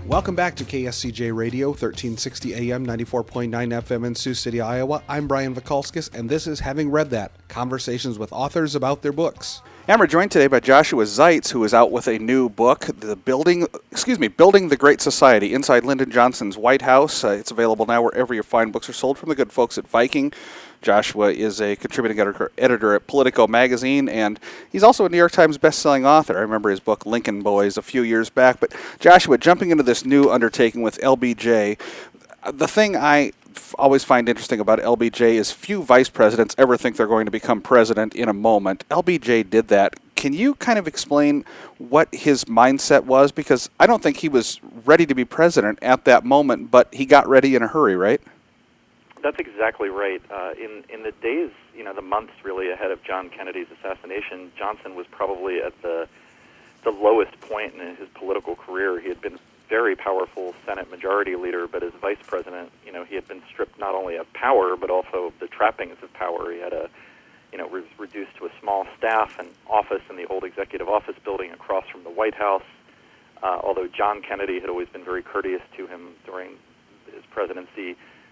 Welcome back to KSCJ Radio, 1360 AM, 94.9 FM in Sioux City, Iowa. I'm Brian Vikalskis, and this is Having Read That, conversations with authors about their books. And we're joined today by Joshua Zeitz, who is out with a new book, Building the Great Society, Inside Lyndon Johnson's White House. It's available now wherever your fine books are sold from the good folks at Viking. Joshua is a contributing editor at Politico magazine, and he's also a New York Times best-selling author. I remember his book, Lincoln Boys, a few years back. But Joshua, jumping into this new undertaking with LBJ, the thing I always find interesting about LBJ is few vice presidents ever think they're going to become president in a moment. LBJ did that. Can you kind of explain what his mindset was? Because I don't think he was ready to be president at that moment, but he got ready in a hurry, right? That's exactly right. In the days, the months really ahead of John Kennedy's assassination, Johnson was probably at the lowest point in his political career. He had been very powerful Senate Majority Leader, but as Vice President, he had been stripped not only of power, but also of the trappings of power. He had was reduced to a small staff and office in the old Executive Office building across from the White House. Although John Kennedy had always been very courteous to him during his presidency,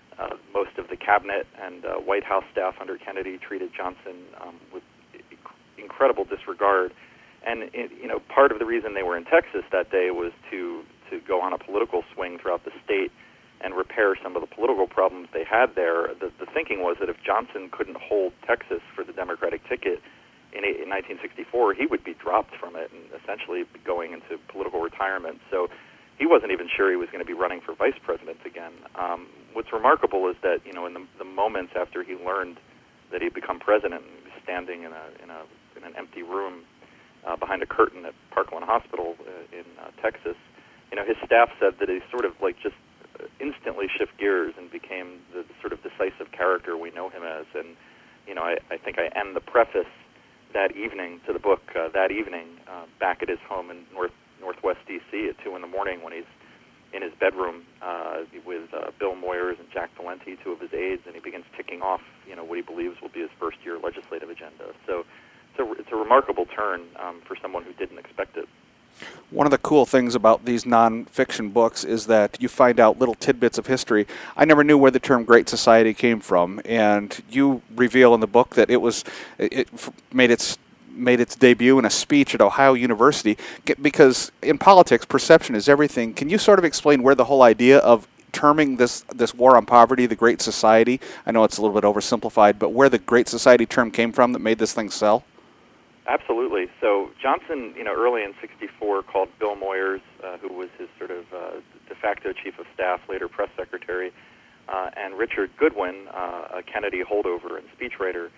most of the cabinet and White House staff under Kennedy treated Johnson with incredible disregard. And part of the reason they were in Texas that day was to go on a political swing throughout the state and repair some of the political problems they had there. The thinking was that if Johnson couldn't hold Texas for the Democratic ticket in 1964, he would be dropped from it and essentially be going into political retirement. So he wasn't even sure he was going to be running for vice president again. What's remarkable is that, in the moments after he learned that he'd become president, he was standing in an empty room behind a curtain at Parkland Hospital in Texas. His staff said that he sort of just instantly shift gears and became the sort of decisive character we know him as. And, I think I end the preface that evening to the book back at his home in Northwest D.C. at 2 in the morning when he's in his bedroom with Bill Moyers and Jack Valenti, two of his aides, and he begins ticking off, what he believes will be his first-year legislative agenda. So it's a remarkable turn for someone who didn't expect it. One of the cool things about these nonfiction books is that you find out little tidbits of history. I never knew where the term Great Society came from, and you reveal in the book that it made its debut in a speech at Ohio University, because in politics, perception is everything. Can you sort of explain where the whole idea of terming this war on poverty the Great Society, I know it's a little bit oversimplified, but where the Great Society term came from that made this thing sell? Absolutely. So Johnson, early in '64, called Bill Moyers, who was his sort of de facto chief of staff, later press secretary, and Richard Goodwin, a Kennedy holdover and speechwriter,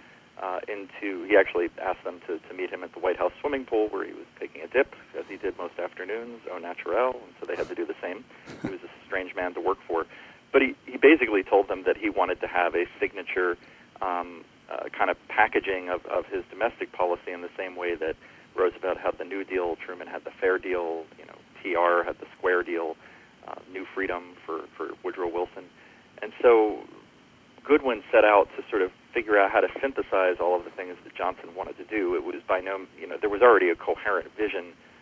he actually asked them to meet him at the White House swimming pool where he was taking a dip, as he did most afternoons, au naturel, and so they had to do the same. He was a strange man to work for. But he basically told them that he wanted to have a signature kind of packaging of his domestic policy in the same way that Roosevelt had the New Deal, Truman had the Fair Deal, TR had the Square Deal, New Freedom for Woodrow Wilson. And so Goodwin set out to sort of figure out how to synthesize all of the things that Johnson wanted to do. It was there was already a coherent vision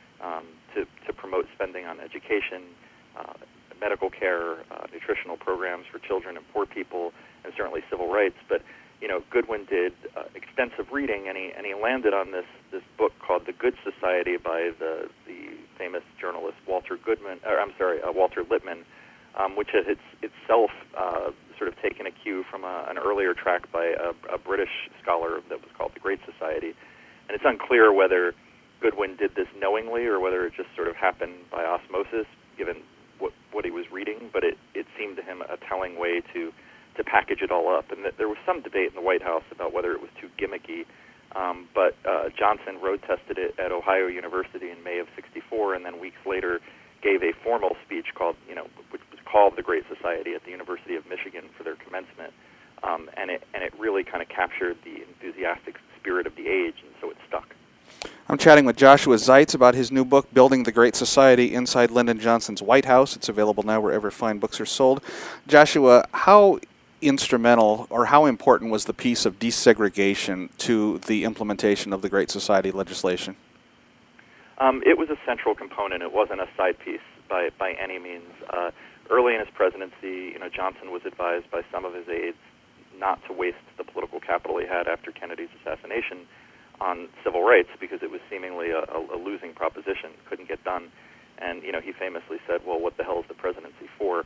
to promote spending on education, medical care, nutritional programs for children and poor people, and certainly civil rights. But Goodwin did extensive reading, and he landed on this book called The Good Society by the famous journalist Walter Lippmann, which had itself sort of taken a cue from an earlier track by a British scholar that was called The Great Society. And it's unclear whether Goodwin did this knowingly or whether it just sort of happened by osmosis, given what he was reading, but it seemed to him a telling way to package it all up. And there was some debate in the White House about whether it was too gimmicky, but Johnson road-tested it at Ohio University in May of '64, and then weeks later gave a formal speech which was called The Great Society at the University of Michigan for their commencement, and it really kind of captured the enthusiastic spirit of the age, and so it stuck. I'm chatting with Joshua Zeitz about his new book, Building the Great Society, Inside Lyndon Johnson's White House. It's available now wherever fine books are sold. Joshua, how instrumental or how important was the piece of desegregation to the implementation of the Great Society legislation? It was a central component. It wasn't a side piece. by any means. Early in his presidency, Johnson was advised by some of his aides not to waste the political capital he had after Kennedy's assassination on civil rights because it was seemingly a losing proposition, couldn't get done. And, he famously said, well, what the hell is the presidency for?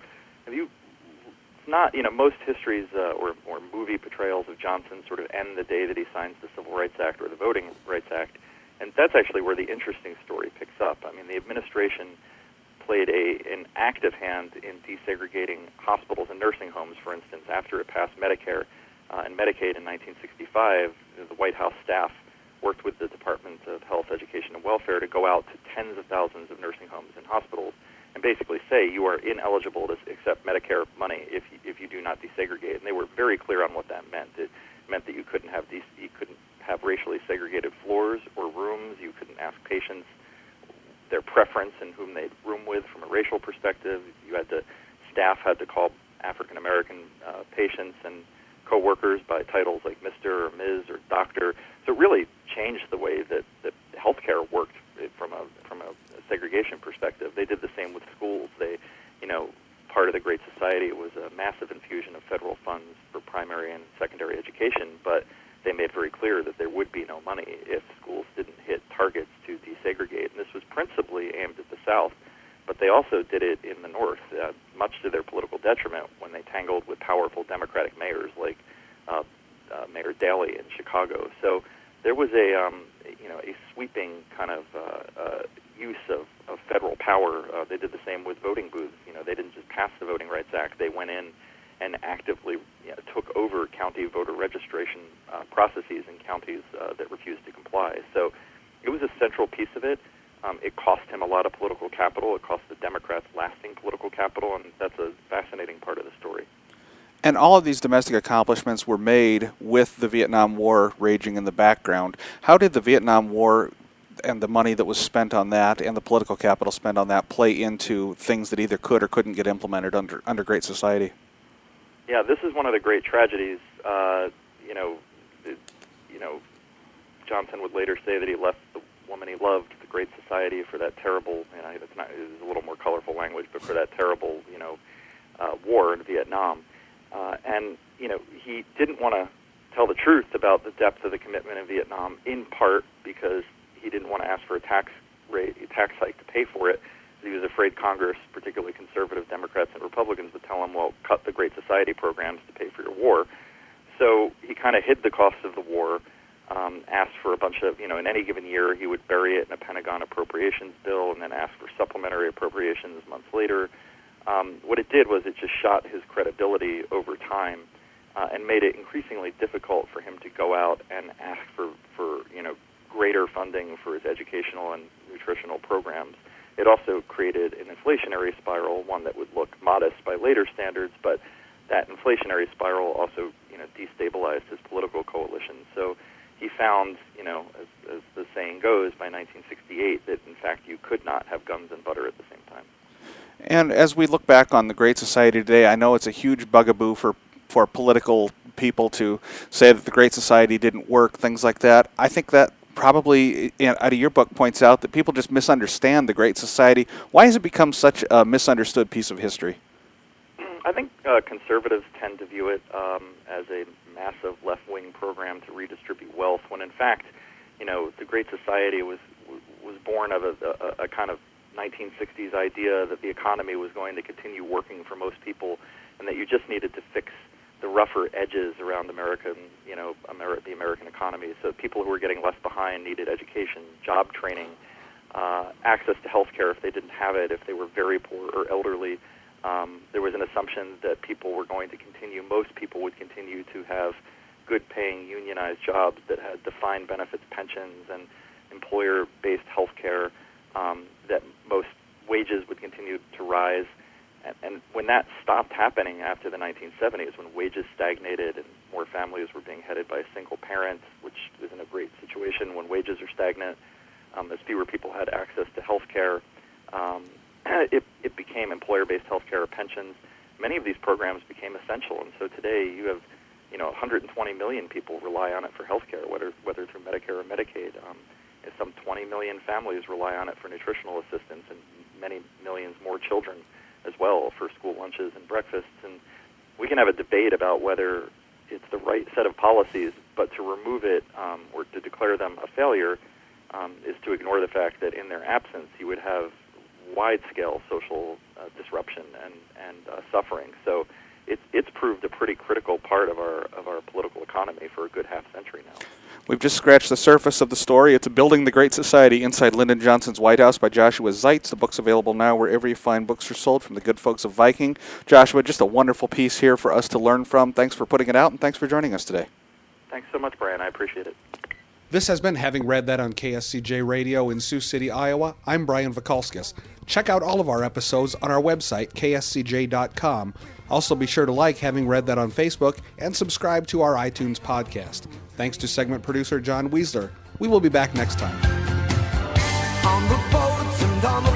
It's not, most histories or movie portrayals of Johnson sort of end the day that he signs the Civil Rights Act or the Voting Rights Act. And that's actually where the interesting story picks up. I mean, the administration played an active hand in desegregating hospitals and nursing homes, for instance, after it passed Medicare and Medicaid in 1965. The White House staff worked with the Department of Health, Education, and Welfare to go out to tens of thousands of nursing homes and hospitals and basically say you are ineligible to accept Medicare money if you do not desegregate. And they were very clear on what that meant. It meant that you couldn't have racially segregated floors or rooms. You couldn't ask patients their preference and whom they'd room with from a racial perspective. Staff had to call African American patients and co-workers by titles like Mr. or Ms. or Doctor. So it really changed the way that healthcare worked from a segregation perspective. They did the same with schools. Part of the Great Society was a massive infusion of federal funds for primary and secondary education, but they made very clear that there would be no money if schools didn't hit targets to desegregate. And this was principally aimed at the South, but they also did it in the North, much to their political detriment when they tangled with powerful Democratic mayors like Mayor Daley in Chicago. So there was a sweeping kind of use of federal power. They did the same with voting booths. They didn't just pass the Voting Rights Act. They went in and actively took over county voter registration processes in counties that refused to comply. So it was a central piece of it. It cost him a lot of political capital. It cost the Democrats lasting political capital, and that's a fascinating part of the story. And all of these domestic accomplishments were made with the Vietnam War raging in the background. How did the Vietnam War and the money that was spent on that and the political capital spent on that play into things that either could or couldn't get implemented under Great Society? Yeah, this is one of the great tragedies. Johnson would later say that he left the woman he loved, the Great Society, for that terrible, it's a little more colorful language, but for that terrible, war in Vietnam. And he didn't want to tell the truth about the depth of the commitment in Vietnam, in part because he didn't want to ask for a tax hike to pay for it. He was afraid Congress, particularly conservative Democrats and Republicans, would tell him, well, cut the Great Society programs to pay for your war. So he kind of hid the cost of the war, asked for a bunch of, in any given year, he would bury it in a Pentagon appropriations bill and then ask for supplementary appropriations months later. What it did was it just shot his credibility over time and made it increasingly difficult for him to go out and ask for greater funding for his educational and nutritional programs. It also created an inflationary spiral, one that would look modest by later standards, but that inflationary spiral also, destabilized his political coalition. So he found, as the saying goes, by 1968, that in fact you could not have guns and butter at the same time. And as we look back on the Great Society today, I know it's a huge bugaboo for political people to say that the Great Society didn't work, things like that. I think that probably, out of your book, points out that people just misunderstand the Great Society. Why has it become such a misunderstood piece of history? I think conservatives tend to view it as a massive left-wing program to redistribute wealth, when in fact, the Great Society was born of a kind of 1960s idea that the economy was going to continue working for most people, and that you just needed to fix the rougher edges around America, the American economy. So people who were getting left behind needed education, job training, access to health care if they didn't have it, if they were very poor or elderly. There was an assumption that most people would continue to have good-paying unionized jobs that had defined benefits, pensions, and employer-based health care, that most wages would continue to rise. And when that stopped happening after the 1970s, when wages stagnated and more families were being headed by a single parent, which isn't a great situation when wages are stagnant, as fewer people had access to health care, it became employer-based health care or pensions. Many of these programs became essential, and so today you have 120 million people rely on it for health care, whether through Medicare or Medicaid. Some 20 million families rely on it for nutritional assistance, and many millions more children as well for school lunches and breakfasts. And we can have a debate about whether it's the right set of policies, but to remove it or to declare them a failure is to ignore the fact that in their absence you would have wide-scale social disruption and suffering. So it's proved a pretty critical part of our political economy for a good half-century now. We've just scratched the surface of the story. It's Building the Great Society Inside Lyndon Johnson's White House by Joshua Zeitz. The book's available now wherever you find books are sold from the good folks of Viking. Joshua, just a wonderful piece here for us to learn from. Thanks for putting it out, and thanks for joining us today. Thanks so much, Brian. I appreciate it. This has been Having Read That on KSCJ Radio in Sioux City, Iowa. I'm Brian Vakalskis. Check out all of our episodes on our website, kscj.com. Also be sure to like Having Read That on Facebook and subscribe to our iTunes podcast. Thanks to segment producer John Weisler. We will be back next time. On the boats and on the